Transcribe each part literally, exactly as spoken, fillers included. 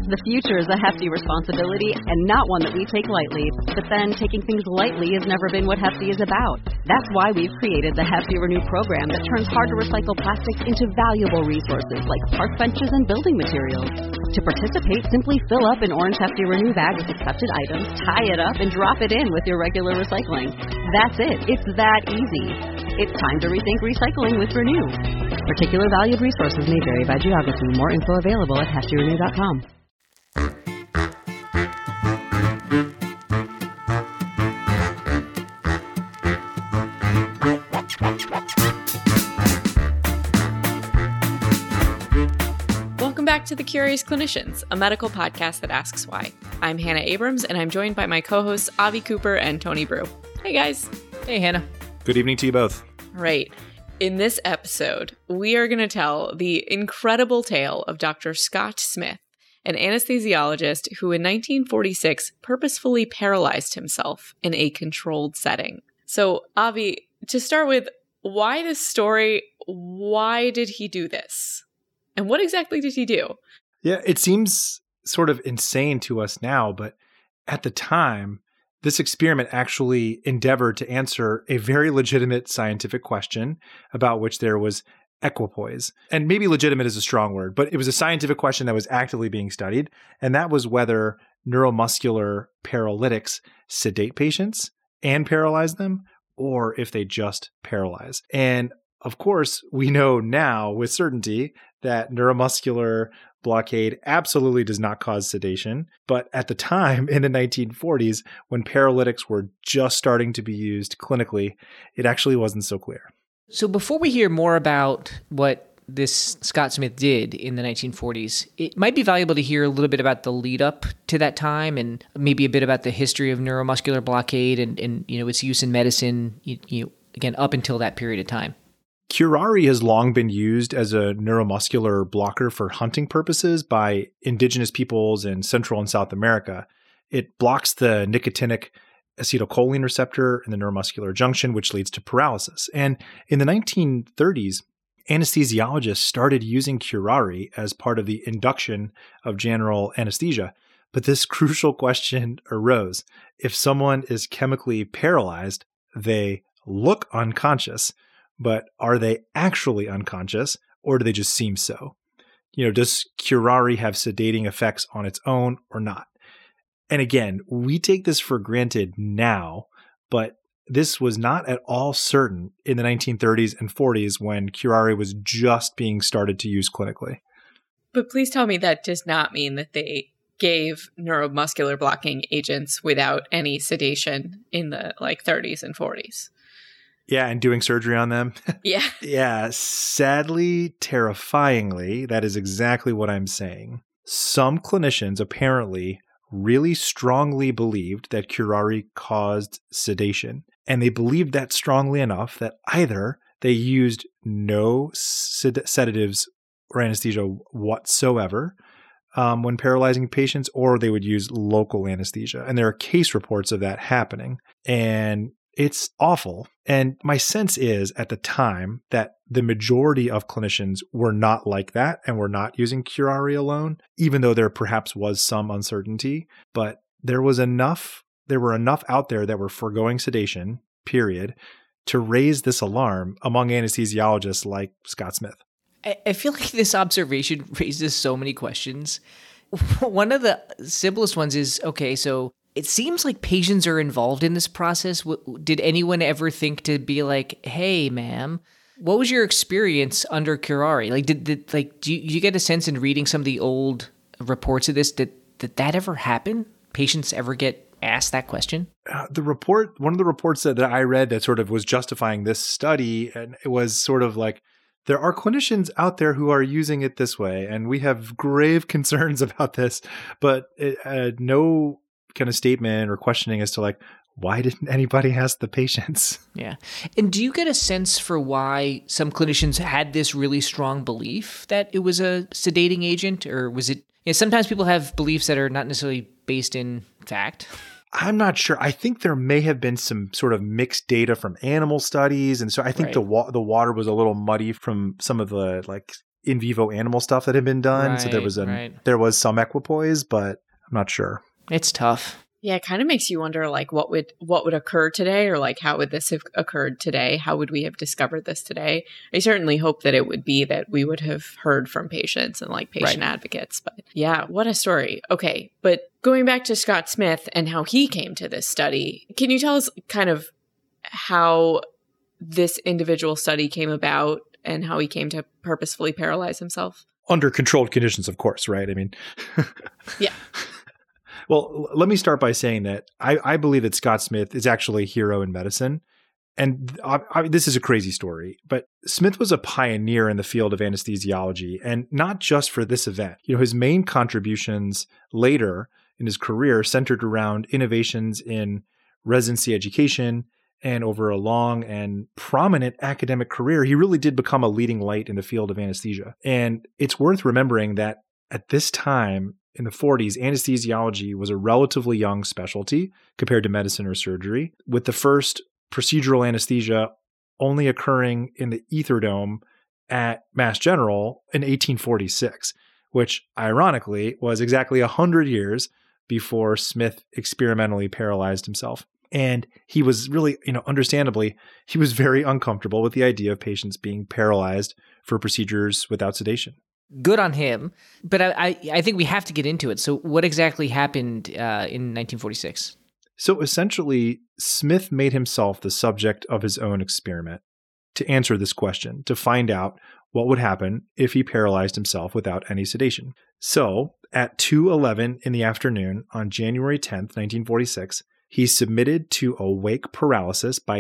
The future is a hefty responsibility and not one that we take lightly. But then taking things lightly has never been what Hefty is about. That's why we've created the Hefty Renew program that turns hard-to-recycle plastics into valuable resources like park benches and building materials. To participate, simply fill up an orange Hefty Renew bag with accepted items, tie it up, and drop it in with your regular recycling. That's it. It's that easy. It's time to rethink recycling with Renew. Particular valued resources may vary by geography. More info available at hefty renew dot com. Welcome back to The Curious Clinicians, a medical podcast that asks why. I'm Hannah Abrams, and I'm joined by my co-hosts Avi Cooper and Tony Brew. Hey, guys. Hey, Hannah. Good evening to you both. Right. In this episode, we are going to tell the incredible tale of Doctor Scott Smith, an anesthesiologist who in nineteen forty-six purposefully paralyzed himself in a controlled setting. So, Avi, to start with, why this story? Why did he do this? And what exactly did he do? Yeah, it seems sort of insane to us now, but at the time, this experiment actually endeavored to answer a very legitimate scientific question about which there was equipoise. And maybe legitimate is a strong word, but it was a scientific question that was actively being studied. And that was whether neuromuscular paralytics sedate patients and paralyze them, or if they just paralyze. And of course, we know now with certainty that neuromuscular blockade absolutely does not cause sedation. But at the time in the nineteen forties, when paralytics were just starting to be used clinically, it actually wasn't so clear. So before we hear more about what this Scott Smith did in the nineteen forties, it might be valuable to hear a little bit about the lead up to that time and maybe a bit about the history of neuromuscular blockade and, and you know, its use in medicine, you, you, again, up until that period of time. Curare has long been used as a neuromuscular blocker for hunting purposes by indigenous peoples in Central and South America. It blocks the nicotinic acetylcholine receptor in the neuromuscular junction, which leads to paralysis. And in the nineteen thirties, anesthesiologists started using curare as part of the induction of general anesthesia. But this crucial question arose. If someone is chemically paralyzed, they look unconscious. But are they actually unconscious, or do they just seem so? You know, does curare have sedating effects on its own or not? And again, we take this for granted now, but this was not at all certain in the nineteen thirties and forties when curare was just being started to use clinically. But please tell me that does not mean that they gave neuromuscular blocking agents without any sedation in the like thirties and forties. Yeah, and doing surgery on them. Yeah. Yeah, sadly, terrifyingly, that is exactly what I'm saying. Some clinicians apparently really strongly believed that curare caused sedation. And they believed that strongly enough that either they used no sed- sedatives or anesthesia whatsoever um, when paralyzing patients, or they would use local anesthesia. And there are case reports of that happening. And it's awful. And my sense is at the time that the majority of clinicians were not like that and were not using curare alone, even though there perhaps was some uncertainty. But there was enough, there were enough out there that were foregoing sedation, period, to raise this alarm among anesthesiologists like Scott Smith. I feel like this observation raises so many questions. One of the simplest ones is, okay, so it seems like patients are involved in this process. Did anyone ever think to be like, hey, ma'am, what was your experience under curare? Like, did, did like, do you, do you get a sense in reading some of the old reports of this, did, did that ever happen? Patients ever get asked that question? Uh, the report, one of the reports that, that I read that sort of was justifying this study, and it was sort of like, there are clinicians out there who are using it this way, and we have grave concerns about this, but it, uh, no kind of statement or questioning as to like, why didn't anybody ask the patients? Yeah. And do you get a sense for why some clinicians had this really strong belief that it was a sedating agent, or was it, you know, sometimes people have beliefs that are not necessarily based in fact? I'm not sure. I think there may have been some sort of mixed data from animal studies. And so I think Right. the wa- the water was a little muddy from some of the like in vivo animal stuff that had been done. Right, so there was, a, right. there was some equipoise, but I'm not sure. It's tough. Yeah, it kind of makes you wonder, like, what would what would occur today, or like, how would this have occurred today? How would we have discovered this today? I certainly hope that it would be that we would have heard from patients and like patient Right. advocates. But yeah, what a story. Okay, but going back to Scott Smith and how he came to this study, can you tell us kind of how this individual study came about and how he came to purposefully paralyze himself? Under controlled conditions, of course, right? I mean, Yeah. Well, let me start by saying that I, I believe that Scott Smith is actually a hero in medicine. And I, I, this is a crazy story, but Smith was a pioneer in the field of anesthesiology, and not just for this event. You know, his main contributions later in his career centered around innovations in residency education, and over a long and prominent academic career, he really did become a leading light in the field of anesthesia. And it's worth remembering that at this time, in the forties, anesthesiology was a relatively young specialty compared to medicine or surgery, with the first procedural anesthesia only occurring in the ether dome at Mass General in eighteen forty-six, which ironically was exactly one hundred years before Smith experimentally paralyzed himself. And he was really, you know, understandably, he was very uncomfortable with the idea of patients being paralyzed for procedures without sedation. Good on him, but I, I, I think we have to get into it. So what exactly happened uh, in nineteen forty-six? So essentially, Smith made himself the subject of his own experiment to answer this question, to find out what would happen if he paralyzed himself without any sedation. So at two eleven in the afternoon on January tenth, nineteen forty-six, he submitted to awake paralysis by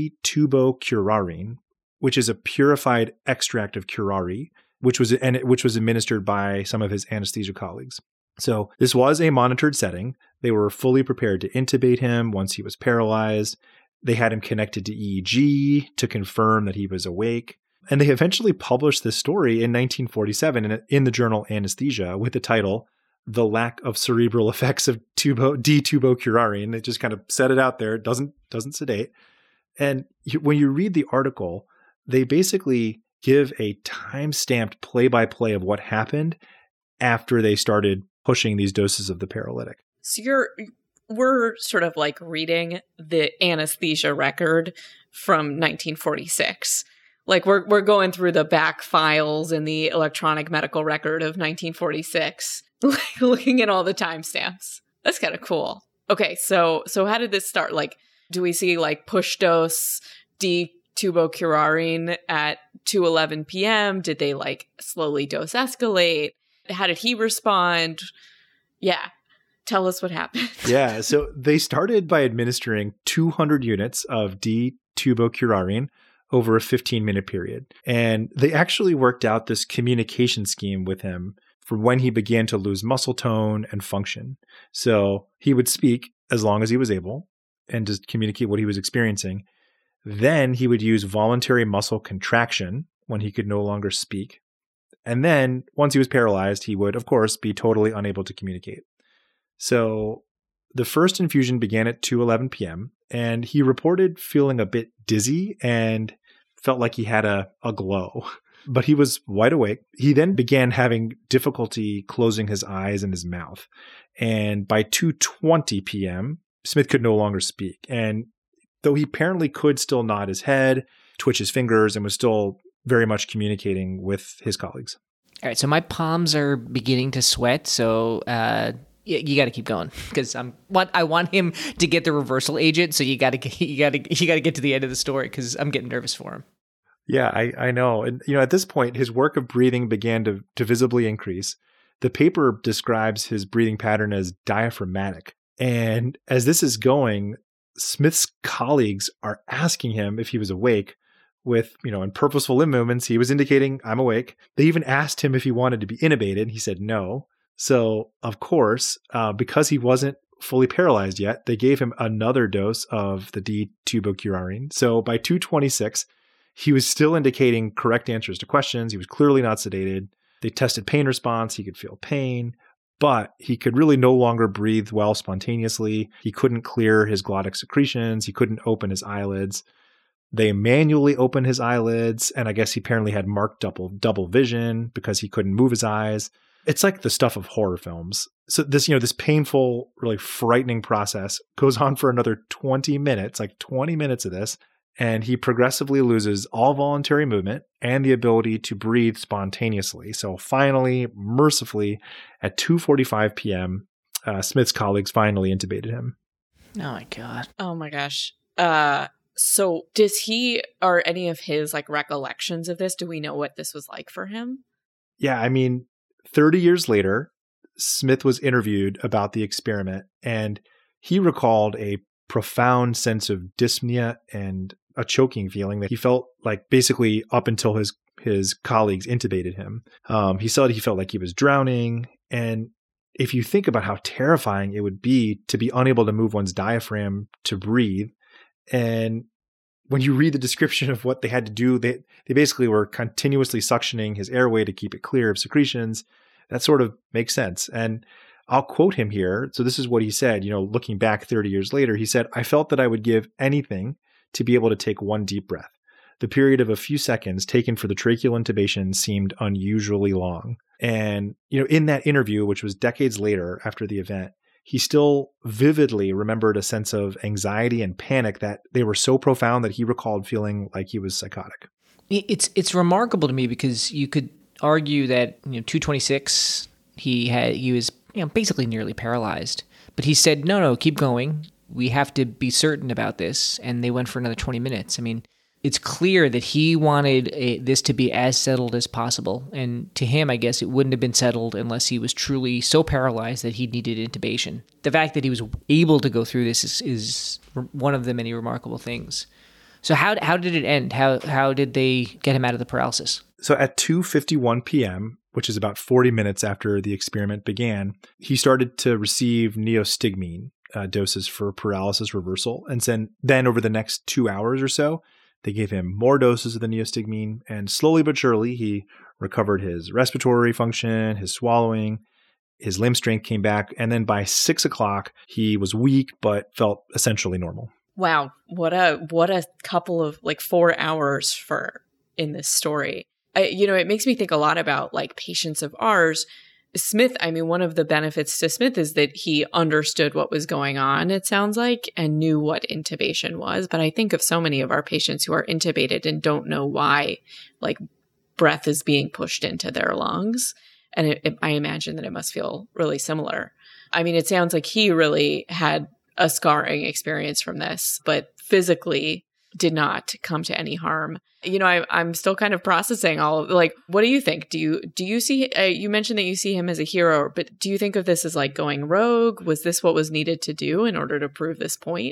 D-tubocurarine, which is a purified extract of curare, which was and which was administered by some of his anesthesia colleagues. So this was a monitored setting. They were fully prepared to intubate him once he was paralyzed. They had him connected to E E G to confirm that he was awake. And they eventually published this story in nineteen forty-seven in, in the journal Anesthesia with the title, "The Lack of Cerebral Effects of tubo, D-tubocurarine." They just kind of set it out there. It doesn't, doesn't sedate. And you, when you read the article, they basically give a time-stamped play-by-play of what happened after they started pushing these doses of the paralytic. So you're, we're sort of like reading the anesthesia record from nineteen forty-six. Like we're we're going through the back files in the electronic medical record of nineteen forty-six, like looking at all the timestamps. That's kind of cool. Okay, so so how did this start? Like, do we see like push dose D-tubocurarine at two eleven p.m.? Did they like slowly dose escalate? How did he respond? Yeah. Tell us what happened. Yeah. So they started by administering two hundred units of D-tubocurarine over a fifteen minute period. And they actually worked out this communication scheme with him for when he began to lose muscle tone and function. So he would speak as long as he was able and just communicate what he was experiencing. Then he would use voluntary muscle contraction when he could no longer speak. And then once he was paralyzed, he would, of course, be totally unable to communicate. So the first infusion began at two eleven p.m., and he reported feeling a bit dizzy and felt like he had a, a glow, but he was wide awake. He then began having difficulty closing his eyes and his mouth. And by two twenty p.m., Smith could no longer speak. And though he apparently could still nod his head, twitch his fingers, and was still very much communicating with his colleagues. All right, so my palms are beginning to sweat, so uh, you, you got to keep going because I'm want I want him to get the reversal agent. So you got to you got to you got to get to the end of the story because I'm getting nervous for him. Yeah, I, I know. And you know, at this point, his work of breathing began to to visibly increase. The paper describes his breathing pattern as diaphragmatic, and as this is going, Smith's colleagues are asking him if he was awake. With, you know, in purposeful limb movements, he was indicating, "I'm awake." They even asked him if he wanted to be intubated. He said no. So, of course, uh, because he wasn't fully paralyzed yet, they gave him another dose of the D-tubocurarine. So by two twenty-six, he was still indicating correct answers to questions. He was clearly not sedated. They tested pain response. He could feel pain, but he could really no longer breathe well spontaneously. He couldn't clear his glottic secretions. He couldn't open his eyelids. They manually opened his eyelids, and I guess he apparently had marked double double vision because he couldn't move his eyes. It's like the stuff of horror films. So this, you know, this painful, really frightening process goes on for another twenty minutes, like twenty minutes of this, and he progressively loses all voluntary movement and the ability to breathe spontaneously. So finally, mercifully, at two forty-five p.m., uh, Smith's colleagues finally intubated him. Oh my God. Oh my gosh. Uh, so does he, or any of his like recollections of this, do we know what this was like for him? Yeah, I mean, thirty years later, Smith was interviewed about the experiment, and he recalled a profound sense of dyspnea and a choking feeling that he felt like basically up until his his colleagues intubated him. Um, he said he felt like he was drowning. And if you think about how terrifying it would be to be unable to move one's diaphragm to breathe, and when you read the description of what they had to do, they, they basically were continuously suctioning his airway to keep it clear of secretions. That sort of makes sense. And I'll quote him here. So this is what he said, you know, looking back thirty years later, he said, "I felt that I would give anything to be able to take one deep breath. The period of a few seconds taken for the tracheal intubation seemed unusually long." And, you know, in that interview, which was decades later after the event, he still vividly remembered a sense of anxiety and panic that they were so profound that he recalled feeling like he was psychotic. It's it's remarkable to me because you could argue that, you know, two twenty-six, he had he was, you know, basically nearly paralyzed, but he said, "No, no, keep going. We have to be certain about this." And they went for another twenty minutes. I mean, it's clear that he wanted a, this to be as settled as possible. And to him, I guess it wouldn't have been settled unless he was truly so paralyzed that he needed intubation. The fact that he was able to go through this is, is one of the many remarkable things. So how how did it end? How how did they get him out of the paralysis? So at two fifty-one p.m., which is about forty minutes after the experiment began, he started to receive neostigmine uh, doses for paralysis reversal. And then, then over the next two hours or so, they gave him more doses of the neostigmine, and slowly but surely, he recovered his respiratory function, his swallowing, his limb strength came back, and then by six o'clock, he was weak but felt essentially normal. Wow, what a what a couple of like four hours for in this story. I, you know, it makes me think a lot about like patients of ours. Smith, I mean, one of the benefits to Smith is that he understood what was going on, it sounds like, and knew what intubation was. But I think of so many of our patients who are intubated and don't know why, like, breath is being pushed into their lungs. And it, it, I imagine that it must feel really similar. I mean, it sounds like he really had a scarring experience from this, but physically did not come to any harm. You know, I, I'm still kind of processing all of, like, what do you think? Do you, do you see, uh, you mentioned that you see him as a hero, but do you think of this as like going rogue? Was this what was needed to do in order to prove this point?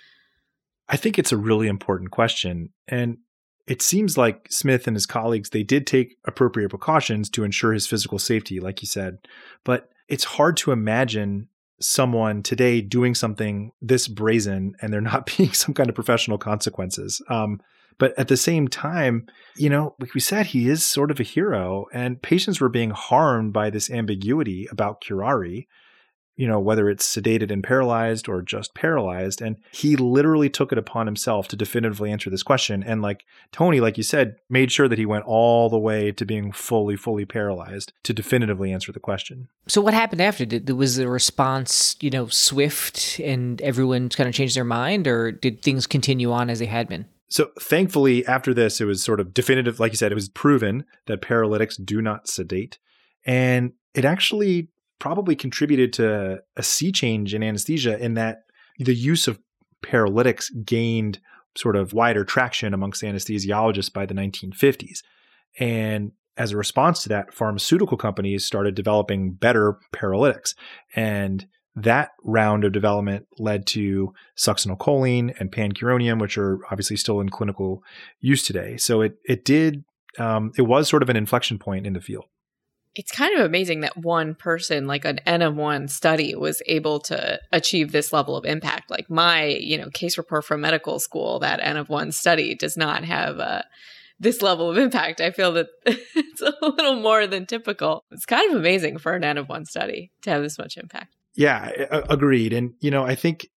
I think it's a really important question. And it seems like Smith and his colleagues, they did take appropriate precautions to ensure his physical safety, like you said. But it's hard to imagine someone today doing something this brazen and there not being some kind of professional consequences. Um, but at the same time, you know, like we said, he is sort of a hero, and patients were being harmed by this ambiguity about curare, you know, whether it's sedated and paralyzed or just paralyzed. And he literally took it upon himself to definitively answer this question. And like Tony, like you said, made sure that he went all the way to being fully, fully paralyzed to definitively answer the question. So what happened after? Did, was the response, you know, swift and everyone kind of changed their mind, or did things continue on as they had been? So thankfully, after this, it was sort of definitive. Like you said, it was proven that paralytics do not sedate. And it actually probably contributed to a sea change in anesthesia, in that the use of paralytics gained sort of wider traction amongst anesthesiologists by the nineteen fifties. And as a response to that, pharmaceutical companies started developing better paralytics. And that round of development led to succinylcholine and pancuronium, which are obviously still in clinical use today. So it it did, um, it was sort of an inflection point in the field. It's kind of amazing that one person, like an N of one study, was able to achieve this level of impact. Like my, you know, case report from medical school, that N of one study does not have uh, this level of impact. I feel that it's a little more than typical. It's kind of amazing for an N of one study to have this much impact. Yeah, agreed. And, you know, I think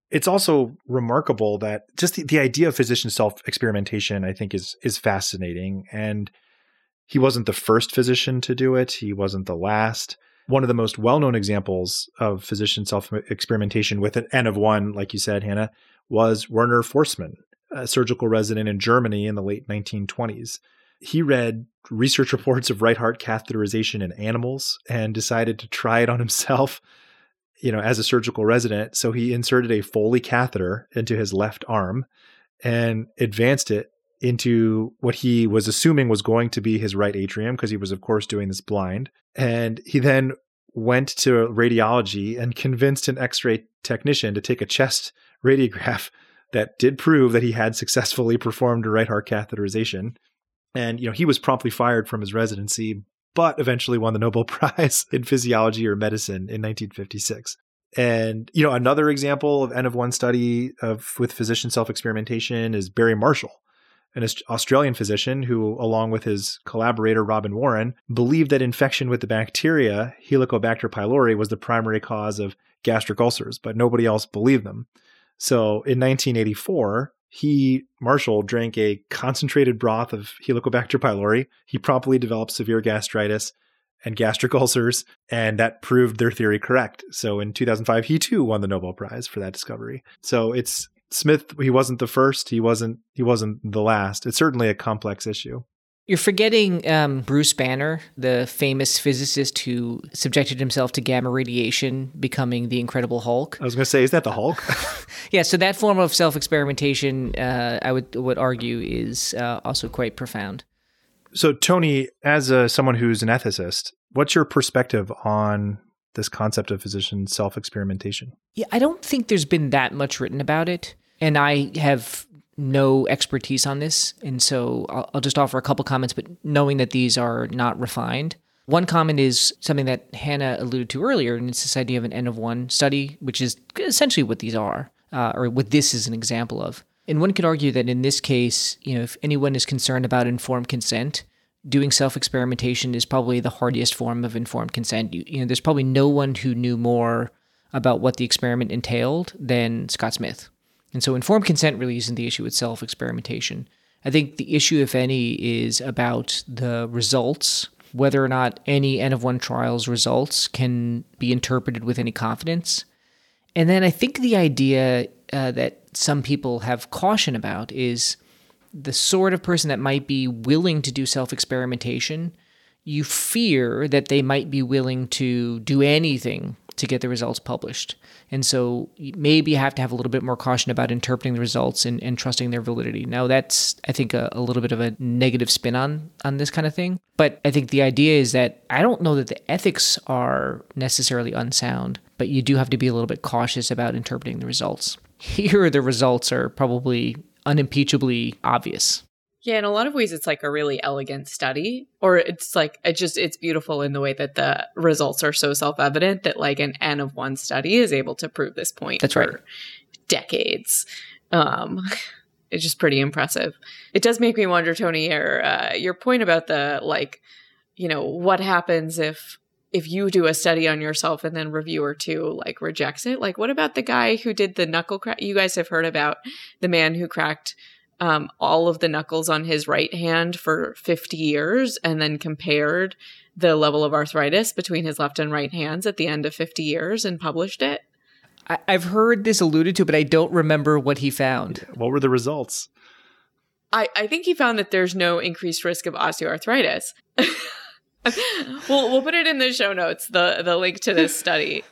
It's also remarkable that just the, the idea of physician self-experimentation, I think, is is fascinating. And he wasn't the first physician to do it. He wasn't the last. One of the most well-known examples of physician self-experimentation with an N of one, like you said, Hannah, was Werner Forssmann, a surgical resident in Germany in the late nineteen twenties. He read research reports of right heart catheterization in animals and decided to try it on himself, you know, as a surgical resident. So he inserted a Foley catheter into his left arm and advanced it into what he was assuming was going to be his right atrium, because he was, of course, doing this blind. And he then went to radiology and convinced an X-ray technician to take a chest radiograph that did prove that he had successfully performed a right heart catheterization. And, you know, he was promptly fired from his residency, but eventually won the Nobel Prize in physiology or medicine in nineteen fifty-six. And, you know, another example of N of one study of with physician self-experimentation is Barry Marshall, an Australian physician who, along with his collaborator Robin Warren, believed that infection with the bacteria Helicobacter pylori was the primary cause of gastric ulcers, but nobody else believed them. So in nineteen eighty-four, he, Marshall, drank a concentrated broth of Helicobacter pylori. He promptly developed severe gastritis and gastric ulcers, and that proved their theory correct. So in two thousand five, he too won the Nobel Prize for that discovery. So it's Smith, he wasn't the first, he wasn't he wasn't the last. It's certainly a complex issue. You're forgetting um, Bruce Banner, the famous physicist who subjected himself to gamma radiation, becoming the Incredible Hulk. I was going to say, is that the Hulk? Yeah, so that form of self-experimentation, uh, I would would argue, is uh, also quite profound. So, Tony, as a, someone who's an ethicist, what's your perspective on this concept of physician self-experimentation? Yeah, I don't think there's been that much written about it, and I have no expertise on this, and so I'll, I'll just offer a couple comments, but knowing that these are not refined. One comment is something that Hannah alluded to earlier, and it's this idea of an N of one study, which is essentially what these are, uh, or what this is an example of. And one could argue that in this case, you know, if anyone is concerned about informed consent, doing self-experimentation is probably the hardiest form of informed consent. You, you know, there's probably no one who knew more about what the experiment entailed than Scott Smith. And so informed consent really isn't the issue with self-experimentation. I think the issue, if any, is about the results, whether or not any N of one trial's results can be interpreted with any confidence. And then I think the idea uh, that some people have caution about is the sort of person that might be willing to do self-experimentation, you fear that they might be willing to do anything to get the results published. And so maybe you have to have a little bit more caution about interpreting the results and, and trusting their validity. Now, that's, I think, a, a little bit of a negative spin on, on this kind of thing. But I think the idea is that I don't know that the ethics are necessarily unsound, but you do have to be a little bit cautious about interpreting the results. Here, the results are probably unimpeachably obvious. Yeah, in a lot of ways, it's like a really elegant study, or it's like, it just, it's beautiful in the way that the results are so self-evident that like an N of one study is able to prove this point. That's for right. decades. Um, it's just pretty impressive. It does make me wonder, Tony, your, uh, your point about the, like, you know, what happens if, if you do a study on yourself and then reviewer two, like, rejects it? Like, what about the guy who did the knuckle crack? You guys have heard about the man who cracked Um, all of the knuckles on his right hand for fifty years and then compared the level of arthritis between his left and right hands at the end of fifty years and published it. I- I've heard this alluded to, but I don't remember what he found. What were the results? I, I think he found that there's no increased risk of osteoarthritis. we'll, we'll put it in the show notes, the, the link to this study.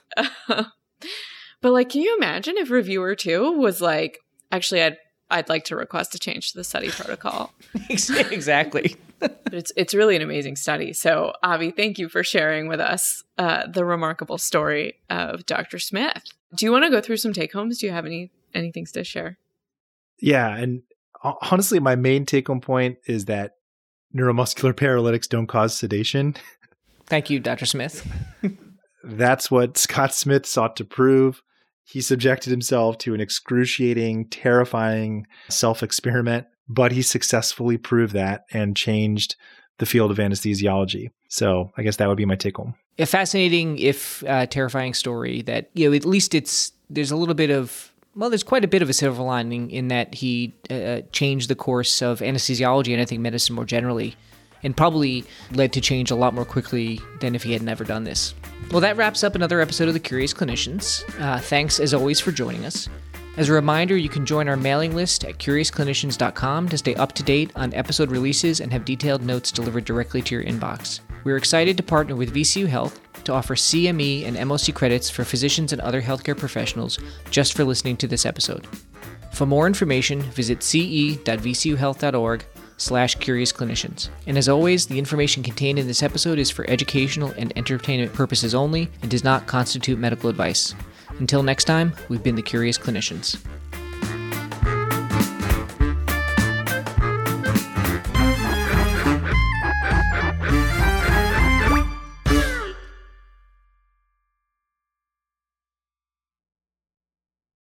But like, can you imagine if reviewer two was like, actually, I'd I'd like to request a change to the study protocol. Exactly. But it's it's really an amazing study. So, Avi, thank you for sharing with us uh, the remarkable story of Doctor Smith. Do you want to go through some take-homes? Do you have any any things to share? Yeah, and honestly, my main take-home point is that neuromuscular paralytics don't cause sedation. Thank you, Doctor Smith. That's what Scott Smith sought to prove. He subjected himself to an excruciating, terrifying self-experiment, but he successfully proved that and changed the field of anesthesiology. So I guess that would be my take-home. A fascinating, if uh, terrifying story that, you know, at least it's there's a little bit of Well, there's quite a bit of a silver lining in that he uh, changed the course of anesthesiology and I think medicine more generally, and probably led to change a lot more quickly than if he had never done this. Well, that wraps up another episode of The Curious Clinicians. Uh, thanks, as always, for joining us. As a reminder, you can join our mailing list at curious clinicians dot com to stay up to date on episode releases and have detailed notes delivered directly to your inbox. We're excited to partner with V C U Health to offer C M E and M O C credits for physicians and other healthcare professionals just for listening to this episode. For more information, visit c e dot v c u health dot org slash curious clinicians. And as always, the information contained in this episode is for educational and entertainment purposes only and does not constitute medical advice. Until next time, we've been the Curious Clinicians.